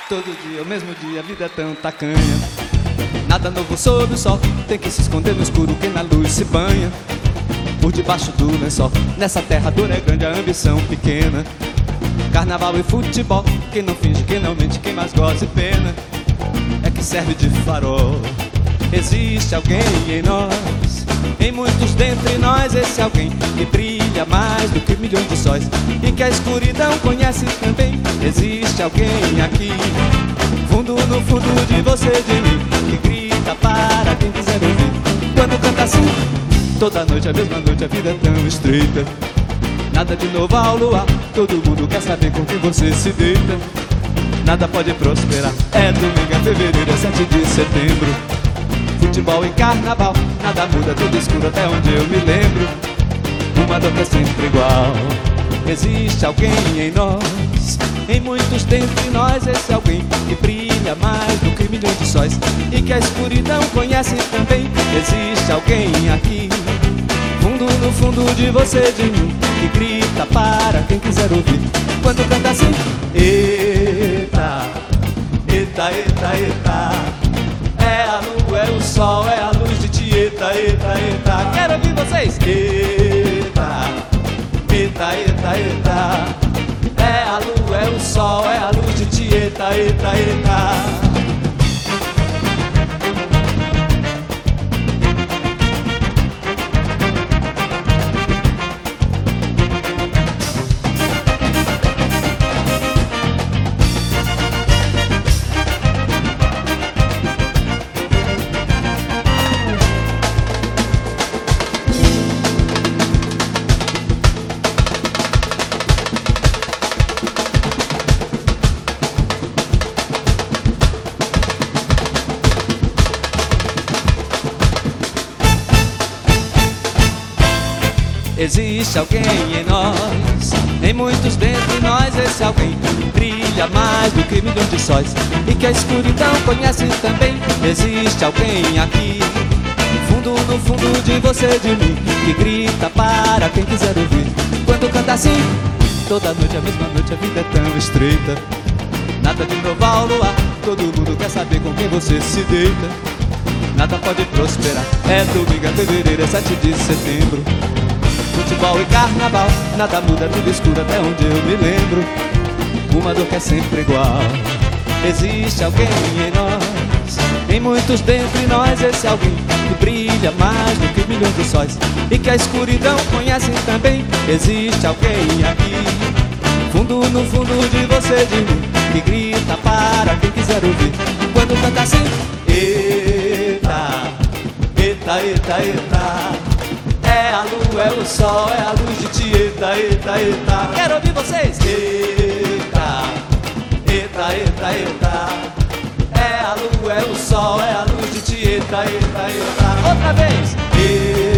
Todo dia, o mesmo dia, a vida é tão tacanha. Nada novo sob o sol, tem que se esconder no escuro, quem na luz se banha. Por debaixo do lençol, nessa terra a dor é grande, a ambição pequena. Carnaval e futebol, quem não finge, quem não mente, quem mais goza e pena é que serve de farol. Existe alguém em nós, em muitos dentre nós, esse alguém que brilha mais do que milhões de sóis e que a escuridão conhece também. Existe alguém aqui, fundo no fundo de você e de mim, que grita para quem quiser ouvir. Quando canta assim, toda noite, a mesma noite, a vida é tão estreita. Nada de novo ao luar, todo mundo quer saber com quem você se deita. Nada pode prosperar, é domingo, é fevereiro, é 7 de setembro. Futebol e carnaval, nada muda, tudo escuro até onde eu me lembro. Uma dor que é sempre igual. Existe alguém em nós, em muitos dentre nós, esse alguém que brilha mais do que milhões de sóis e que a escuridão conhece também. Existe alguém aqui, fundo no fundo de você e de mim, que grita para quem quiser ouvir. Quando canta assim: eita, eita, eita, eita, é a lua, é o sol, é a luz de Tieta, eita, eita. Quero ouvir vocês. Eita, eita, eita, eita, é a lua, é o sol, é a luz de Tieta, eita, eita. Existe alguém em nós, em muitos dentre nós, esse alguém brilha mais do que milhões de sóis e que a escuridão conhece também. Existe alguém aqui, fundo no fundo de você e de mim, que grita para quem quiser ouvir. Quando canta assim, toda noite, a mesma noite, a vida é tão estreita. Nada de novo ao luar, todo mundo quer saber com quem você se deita. Nada pode prosperar, é domingo, é fevereiro, é 7 de setembro. Futebol e carnaval, nada muda, tudo escuro até onde eu me lembro. Uma dor que é sempre igual. Existe alguém em nós, em muitos dentre nós, esse alguém que brilha mais do que milhões de sóis e que a escuridão conhece também. Existe alguém aqui, fundo no fundo de você e de mim, que grita para quem quiser ouvir. Quando canta assim: eita, eita, eita, eita, é a lua, é o sol, é a luz de Tieta, eita, eita. Quero ouvir vocês. Eita, eita, eita, eita, é a lua, é o sol, é a luz de Tieta, eita, eita. Outra vez.